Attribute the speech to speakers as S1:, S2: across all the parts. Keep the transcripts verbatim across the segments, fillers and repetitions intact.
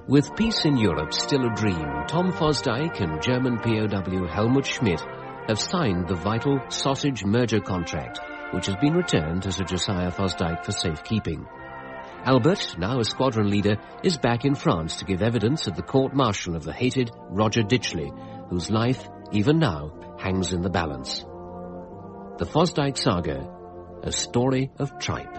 S1: With peace in Europe still a dream, Tom Fosdyke and German P O W Helmut Schmidt have signed the vital sausage merger contract, which has been returned to Sir Josiah Fosdyke for safekeeping. Albert, now a squadron leader, is back in France to give evidence at the court-martial of the hated Roger Ditchley, whose life, even now, hangs in the balance. The Fosdyke Saga, a story of tripe.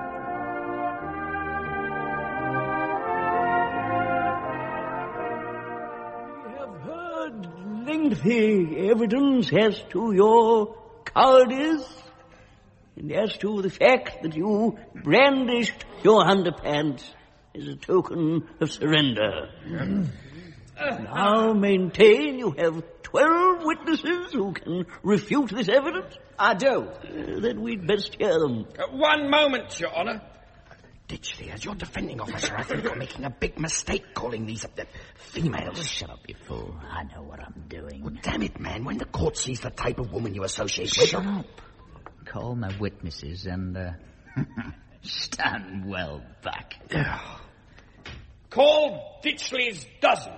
S2: The evidence as to your cowardice and as to the fact that you brandished your underpants as a token of surrender. Mm. Now maintain you have twelve witnesses who can refute this evidence?
S3: I do.
S2: Uh, then we'd best hear them.
S4: Uh, one moment, Your Honour.
S3: Ditchley, as your defending officer, I think you're making a big mistake calling these uh, females.
S5: Oh, shut up, you fool. I know what I'm doing.
S3: Well, damn it, man. When the court sees the type of woman you associate
S5: shut
S3: with...
S5: Shut up. Call my witnesses and, uh... stand well back.
S4: Call Ditchley's dozen.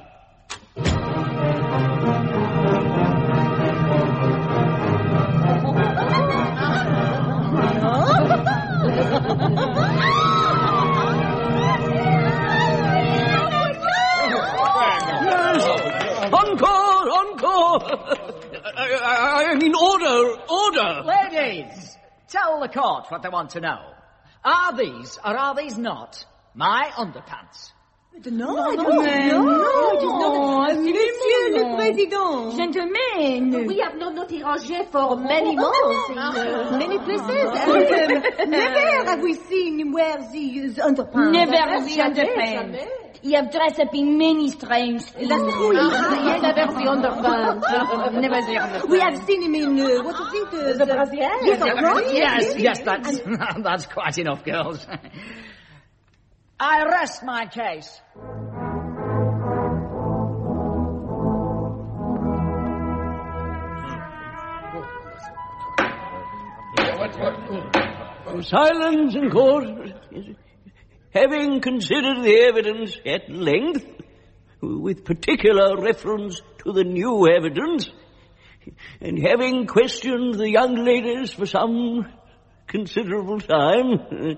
S2: Encore! Encore! I, I, I mean, order! Order!
S6: Ladies, tell the court what they want to know. Are these, or are these not, my underpants?
S7: No, I don't know. No, it is not. Monsieur le Président.
S8: Gentlemen. We have not not arrangé for many months. In many places.
S7: And, never have we seen him wear these underpants.
S8: Never the underpants. You have dressed up in many strange things.
S7: That's true.
S8: Yes, never the underpants. Never the underpants.
S7: We have seen him in, uh, what is it? Uh,
S8: the brassiere.
S7: Yes, right?
S6: Yes, yes, that's, that's quite enough, girls. I rest my case.
S2: Silence in court. Having considered the evidence at length, with particular reference to the new evidence, and having questioned the young ladies for some considerable time,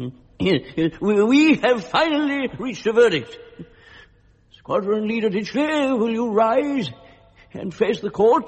S2: we have finally reached a verdict. Squadron Leader Ditchley, will you rise and face the court?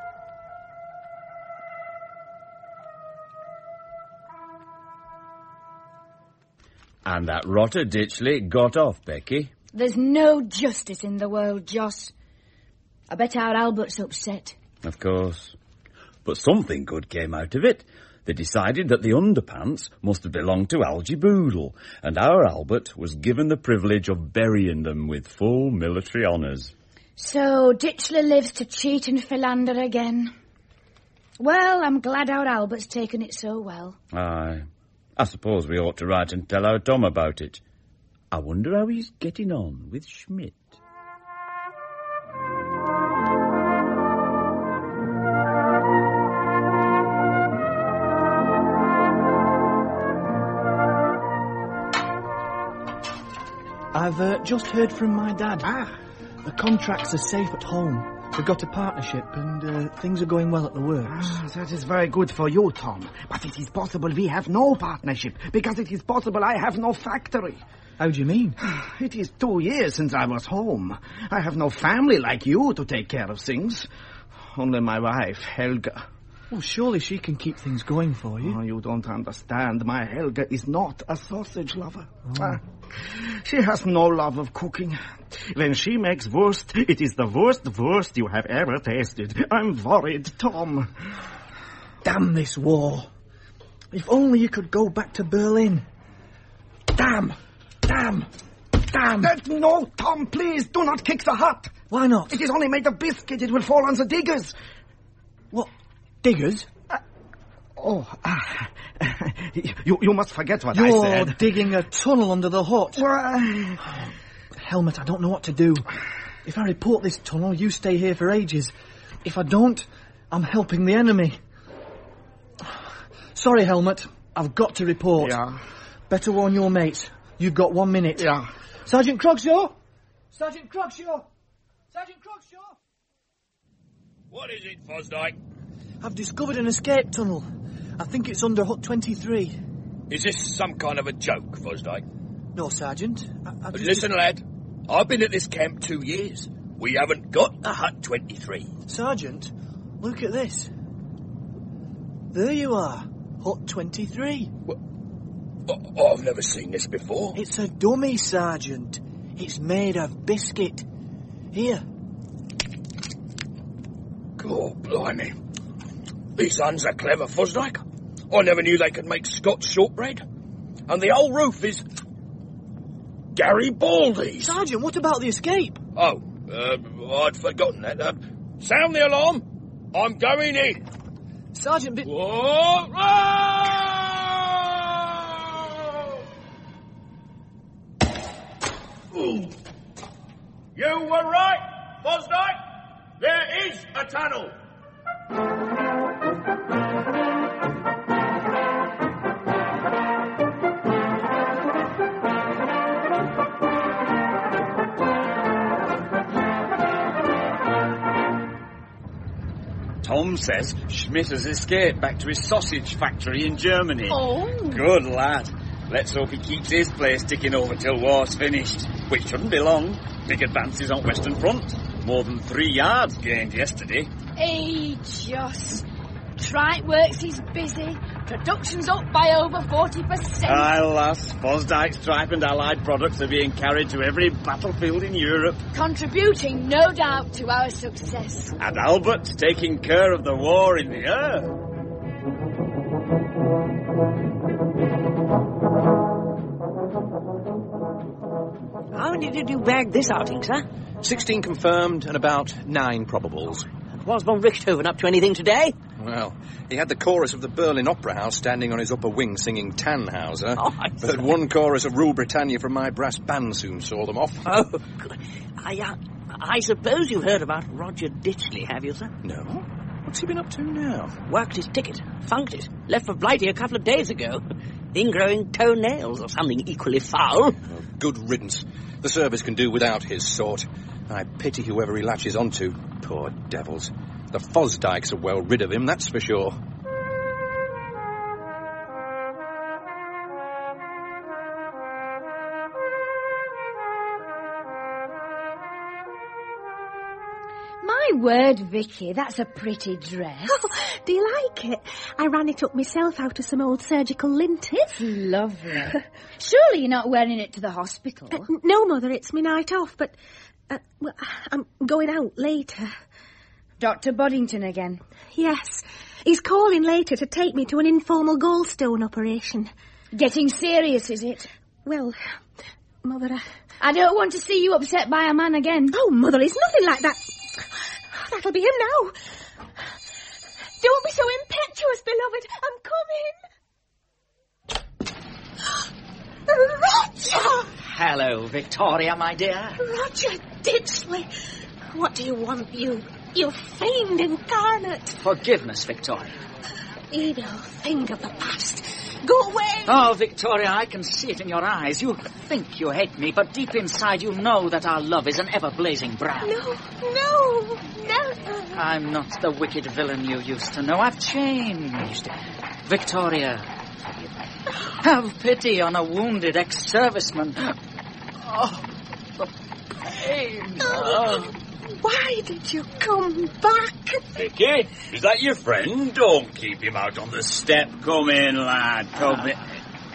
S9: And that rotter Ditchley got off, Becky.
S8: There's no justice in the world, Joss. I bet our Albert's upset.
S9: Of course. But something good came out of it. They decided that the underpants must have belonged to Algy Boodle, and our Albert was given the privilege of burying them with full military honours.
S8: So Ditchley lives to cheat and philander again. Well, I'm glad our Albert's taken it so well.
S9: Aye. I suppose we ought to write and tell our Tom about it. I wonder how he's getting on with Schmidt.
S10: I've uh, just heard from my dad. Ah. The contracts are safe at home. We've got a partnership and uh, things are going well at the works.
S3: Ah, that is very good for you, Tom. But it is possible we have no partnership, because it is possible I have no factory.
S10: How do you mean?
S3: It is two years since I was home. I have no family like you to take care of things. Only my wife, Helga.
S10: Well, surely she can keep things going for you.
S3: Oh, you don't understand. My Helga is not a sausage lover. Oh. Ah, she has no love of cooking. When she makes wurst, it is the worst wurst you have ever tasted. I'm worried, Tom.
S10: Damn this war. If only you could go back to Berlin.
S3: Damn! Damn! Damn! Uh, no, Tom, please, do not kick the hut.
S10: Why not?
S3: It is only made of biscuit. It will fall on the diggers.
S10: What? Diggers?
S3: Uh, oh, ah. you, you must forget what
S10: You're
S3: I said.
S10: You're digging a tunnel under the hut.
S3: Uh,
S10: Helmut, I don't know what to do. If I report this tunnel, you stay here for ages. If I don't, I'm helping the enemy. Sorry, Helmut. I've got to report.
S3: Yeah.
S10: Better warn your mates. You've got one minute.
S3: Yeah.
S10: Sergeant Crogshaw? Sergeant Crockshaw! Sergeant Crockshaw!
S4: What is it, Fosdyke?
S10: I've discovered an escape tunnel. I think it's under Hut twenty-three.
S4: Is this some kind of a joke, Fosdyke?
S10: No, Sergeant. I, I've just...
S4: Listen, lad. I've been at this camp two years. We haven't got a Hut twenty-three.
S10: Sergeant, look at this. There you are. Hut twenty-three.
S4: What? Oh, I've never seen this before.
S10: It's a dummy, Sergeant. It's made of biscuit. Here.
S4: God, blimey. These sons are clever, Fosdyke. I never knew they could make Scotch shortbread. And the whole roof is Garibaldi's.
S10: Sergeant, what about the escape?
S4: Oh, uh, I'd forgotten that. Uh, sound the alarm. I'm going in.
S10: Sergeant, but...
S4: Whoa! Whoa! You were right, Fosdyke. There is a tunnel.
S9: Tom says Schmidt has escaped back to his sausage factory in Germany.
S8: Oh.
S9: Good lad. Let's hope he keeps his place ticking over till war's finished, which shouldn't be long. Big advances on Western Front. More than three yards gained yesterday.
S8: Hey, Joss. Trite Works is busy. Production's up by over forty percent.
S9: Aye, lass. Fosdyke's Tripe and allied products are being carried to every battlefield in Europe.
S8: Contributing, no doubt, to our success.
S9: And Albert taking care of the war in the air.
S2: How did you bag this outing, sir?
S11: Sixteen confirmed and about nine probables.
S2: Was von Richthofen up to anything today?
S11: Well, he had the chorus of the Berlin Opera House standing on his upper wing singing Tannhauser.
S2: Oh, I
S11: but one chorus of Rule Britannia from my brass band soon saw them off.
S2: Oh, good. I, uh, I suppose you've heard about Roger Ditchley, have you, sir?
S11: No. What's he been up to now?
S2: Worked his ticket, funked it, left for Blighty a couple of days ago. Ingrowing toenails or something equally foul.
S11: Oh, good riddance. The service can do without his sort. I pity whoever he latches onto. Poor devils. The Fosdykes are well rid of him, that's for sure.
S8: My word, Vicky, that's a pretty dress.
S12: Oh, do you like it? I ran it up myself out of some old surgical lint.
S8: It's lovely. Surely you're not wearing it to the hospital?
S12: Uh, no, Mother, it's my night off, but uh, well, I'm going out later.
S8: Doctor Boddington again?
S12: Yes. He's calling later to take me to an informal gallstone operation.
S8: Getting serious, is it?
S12: Well, Mother, I...
S8: I don't want to see you upset by a man again.
S12: Oh, Mother, it's nothing like that. That'll be him now. Don't be so impetuous, beloved. I'm coming. Roger!
S6: Hello, Victoria, my dear.
S12: Roger Ditchley. What do you want, you... you fiend incarnate?
S6: Forgiveness, Victoria.
S12: Evil thing of the past. Go away!
S6: Oh, Victoria, I can see it in your eyes. You think you hate me, but deep inside you know that our love is an ever-blazing brand.
S12: No, no, never.
S6: I'm not the wicked villain you used to know. I've changed. Victoria, have pity on a wounded ex-serviceman. Oh, the pain. Oh.
S12: Why did you come back?
S9: Vicky, is that your friend? Don't keep him out on the step. Come in, lad. Come in.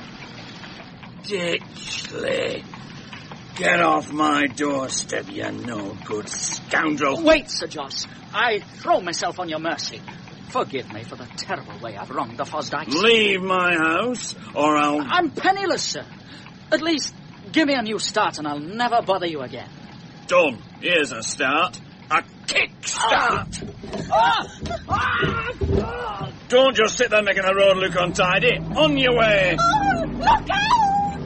S9: Ditchley. Get off my doorstep, you no-good scoundrel.
S6: Wait, Sir Joss. I throw myself on your mercy. Forgive me for the terrible way I've wronged the Fosdykes.
S9: Leave my house, or I'll...
S6: I'm penniless, sir. At least, give me a new start and I'll never bother you again.
S9: Done. Here's a start. A kick start.
S6: Ah. Ah. Ah.
S9: Don't just sit there making the road look untidy. On your way.
S12: Oh, look out!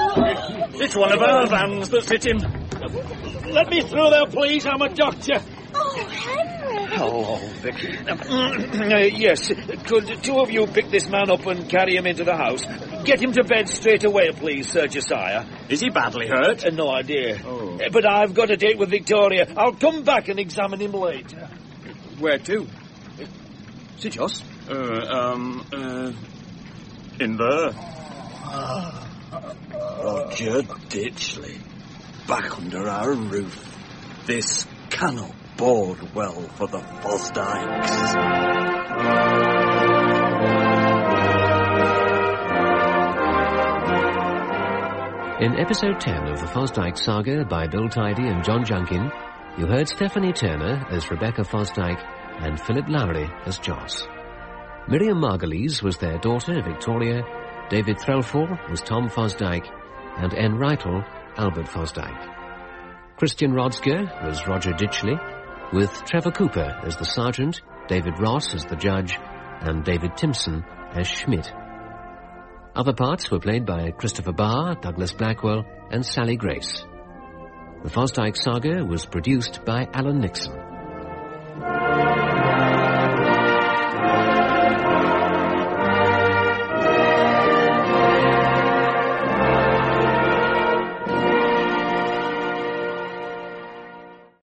S9: It's one of our vans that's hit him.
S4: Let me through there, please. I'm a doctor.
S12: Oh, Henry.
S4: Hello, Vicky. Uh, yes, could two of you pick this man up and carry him into the house? Get him to bed straight away, please, Sir Josiah.
S9: Is he badly hurt?
S4: Uh, no idea.
S9: Oh.
S4: Uh, but I've got a date with Victoria. I'll come back and examine him later.
S11: Where to? Sir Jos?
S9: Uh, um, uh, in there.
S13: Roger Ditchley, back under our roof. This cannot bode well for the Fosdikes.
S1: In episode ten of the Fosdike Saga by Bill Tidy and John Junkin, you heard Stephanie Turner as Rebecca Fosdike and Philip Lowry as Joss. Miriam Margolyes was their daughter, Victoria, David Threlfall was Tom Fosdike, and Anne Reitel, Albert Fosdike. Christian Rodsker was Roger Ditchley, with Trevor Cooper as the sergeant, David Ross as the judge, and David Timpson as Schmidt. Other parts were played by Christopher Barr, Douglas Blackwell, and Sally Grace. The Fosdike Saga was produced by Alan Nixon.